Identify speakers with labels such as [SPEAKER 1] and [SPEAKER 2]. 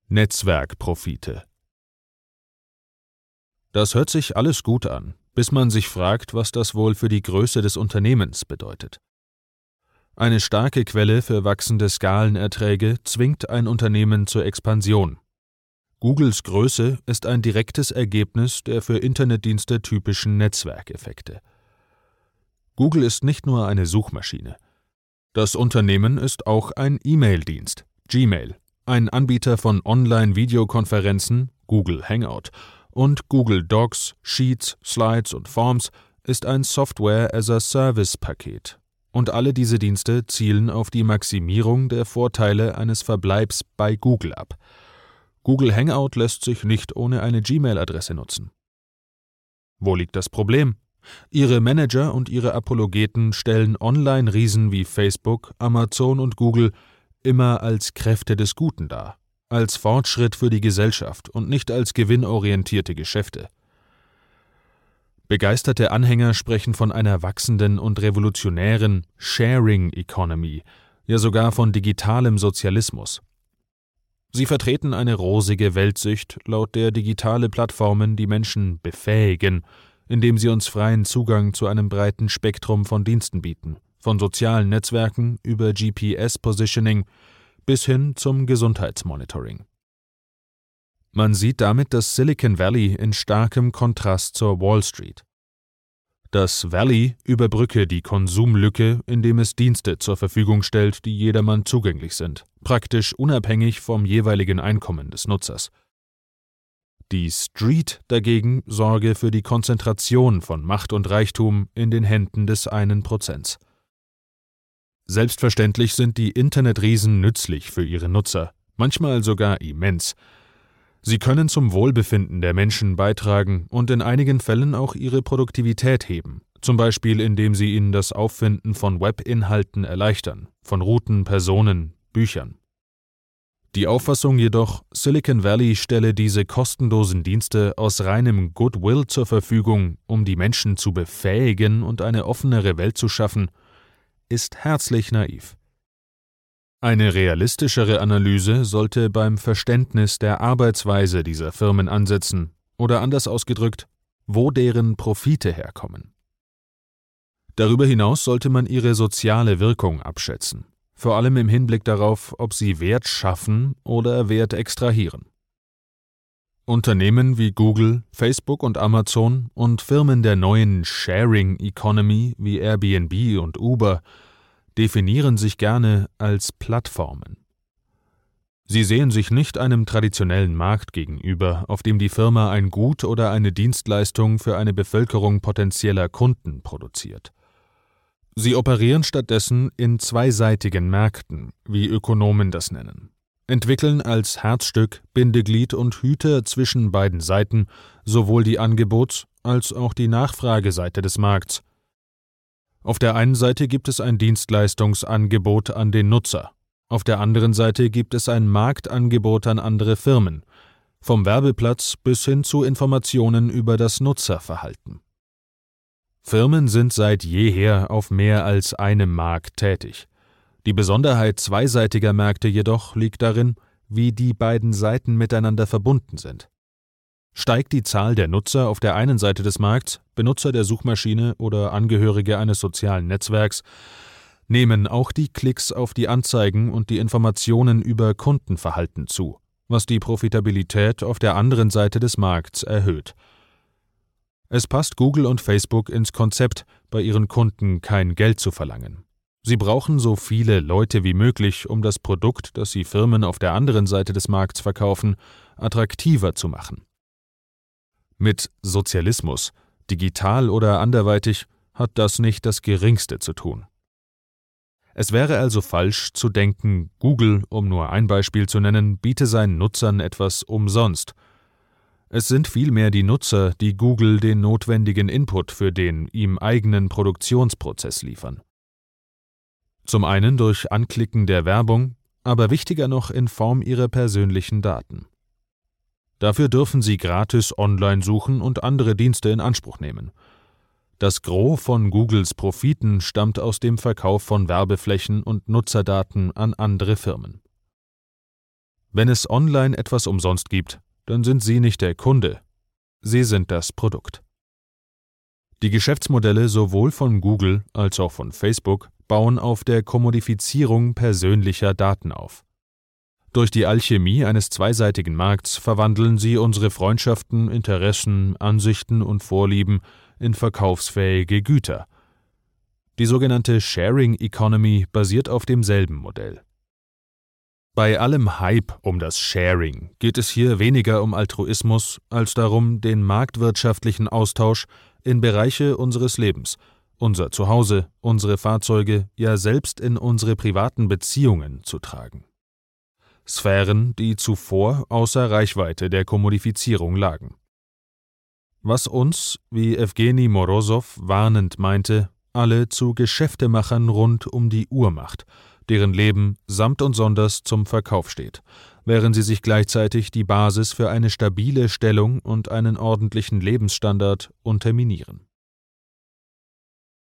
[SPEAKER 1] Netzwerkprofite. Das hört sich alles gut an, bis man sich fragt, was das wohl für die Größe des Unternehmens bedeutet. Eine starke Quelle für wachsende Skalenerträge zwingt ein Unternehmen zur Expansion. Googles Größe ist ein direktes Ergebnis der für Internetdienste typischen Netzwerkeffekte. Google ist nicht nur eine Suchmaschine. Das Unternehmen ist auch ein E-Mail-Dienst, Gmail, ein Anbieter von Online-Videokonferenzen, Google Hangout, und Google Docs, Sheets, Slides und Forms ist ein Software-as-a-Service-Paket. Und alle diese Dienste zielen auf die Maximierung der Vorteile eines Verbleibs bei Google ab. Google Hangout lässt sich nicht ohne eine Gmail-Adresse nutzen. Wo liegt das Problem? Ihre Manager und ihre Apologeten stellen Online-Riesen wie Facebook, Amazon und Google immer als Kräfte des Guten dar, als Fortschritt für die Gesellschaft und nicht als gewinnorientierte Geschäfte. Begeisterte Anhänger sprechen von einer wachsenden und revolutionären Sharing Economy, ja sogar von digitalem Sozialismus. Sie vertreten eine rosige Weltsicht, laut der digitale Plattformen die Menschen befähigen, indem sie uns freien Zugang zu einem breiten Spektrum von Diensten bieten, von sozialen Netzwerken über GPS-Positioning bis hin zum Gesundheitsmonitoring. Man sieht damit das Silicon Valley in starkem Kontrast zur Wall Street. Das Valley überbrücke die Konsumlücke, indem es Dienste zur Verfügung stellt, die jedermann zugänglich sind, praktisch unabhängig vom jeweiligen Einkommen des Nutzers. Die Street dagegen sorge für die Konzentration von Macht und Reichtum in den Händen des 1%. Selbstverständlich sind die Internetriesen nützlich für ihre Nutzer, manchmal sogar immens. Sie können zum Wohlbefinden der Menschen beitragen und in einigen Fällen auch ihre Produktivität heben, zum Beispiel indem sie ihnen das Auffinden von Webinhalten erleichtern, von Routen, Personen, Büchern. Die Auffassung jedoch, Silicon Valley stelle diese kostenlosen Dienste aus reinem Goodwill zur Verfügung, um die Menschen zu befähigen und eine offenere Welt zu schaffen, ist herzlich naiv. Eine realistischere Analyse sollte beim Verständnis der Arbeitsweise dieser Firmen ansetzen, oder anders ausgedrückt, wo deren Profite herkommen. Darüber hinaus sollte man ihre soziale Wirkung abschätzen, vor allem im Hinblick darauf, ob sie Wert schaffen oder Wert extrahieren. Unternehmen wie Google, Facebook und Amazon und Firmen der neuen Sharing Economy wie Airbnb und Uber definieren sich gerne als Plattformen. Sie sehen sich nicht einem traditionellen Markt gegenüber, auf dem die Firma ein Gut oder eine Dienstleistung für eine Bevölkerung potenzieller Kunden produziert. Sie operieren stattdessen in zweiseitigen Märkten, wie Ökonomen das nennen, entwickeln als Herzstück, Bindeglied und Hüter zwischen beiden Seiten sowohl die Angebots- als auch die Nachfrageseite des Markts. Auf der einen Seite gibt es ein Dienstleistungsangebot an den Nutzer, auf der anderen Seite gibt es ein Marktangebot an andere Firmen, vom Werbeplatz bis hin zu Informationen über das Nutzerverhalten. Firmen sind seit jeher auf mehr als einem Markt tätig. Die Besonderheit zweiseitiger Märkte jedoch liegt darin, wie die beiden Seiten miteinander verbunden sind. Steigt die Zahl der Nutzer auf der einen Seite des Markts, Benutzer der Suchmaschine oder Angehörige eines sozialen Netzwerks, nehmen auch die Klicks auf die Anzeigen und die Informationen über Kundenverhalten zu, was die Profitabilität auf der anderen Seite des Markts erhöht. Es passt Google und Facebook ins Konzept, bei ihren Kunden kein Geld zu verlangen. Sie brauchen so viele Leute wie möglich, um das Produkt, das sie Firmen auf der anderen Seite des Markts verkaufen, attraktiver zu machen. Mit Sozialismus, digital oder anderweitig, hat das nicht das Geringste zu tun. Es wäre also falsch zu denken, Google, um nur ein Beispiel zu nennen, biete seinen Nutzern etwas umsonst. Es sind vielmehr die Nutzer, die Google den notwendigen Input für den ihm eigenen Produktionsprozess liefern. Zum einen durch Anklicken der Werbung, aber wichtiger noch in Form ihrer persönlichen Daten. Dafür dürfen sie gratis online suchen und andere Dienste in Anspruch nehmen. Das Gros von Googles Profiten stammt aus dem Verkauf von Werbeflächen und Nutzerdaten an andere Firmen. Wenn es online etwas umsonst gibt, dann sind Sie nicht der Kunde, Sie sind das Produkt. Die Geschäftsmodelle sowohl von Google als auch von Facebook bauen auf der Kommodifizierung persönlicher Daten auf. Durch die Alchemie eines zweiseitigen Markts verwandeln sie unsere Freundschaften, Interessen, Ansichten und Vorlieben in verkaufsfähige Güter. Die sogenannte Sharing Economy basiert auf demselben Modell. Bei allem Hype um das Sharing geht es hier weniger um Altruismus als darum, den marktwirtschaftlichen Austausch in Bereiche unseres Lebens, unser Zuhause, unsere Fahrzeuge, ja selbst in unsere privaten Beziehungen zu tragen. Sphären, die zuvor außer Reichweite der Kommodifizierung lagen. Was uns, wie Evgeny Morosow warnend meinte, alle zu Geschäftemachern rund um die Uhr macht, deren Leben samt und sonders zum Verkauf steht, während sie sich gleichzeitig die Basis für eine stabile Stellung und einen ordentlichen Lebensstandard unterminieren.